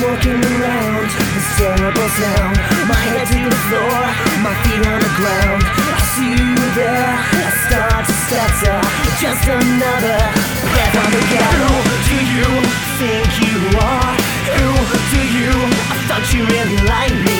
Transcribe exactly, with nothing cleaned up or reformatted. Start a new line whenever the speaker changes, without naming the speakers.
walking around this terrible sound. My head to the floor, my feet on the ground. I see you there, I start to stutter. Just another breath on the gas. Who do you think you are? Who do you? I thought you really liked me.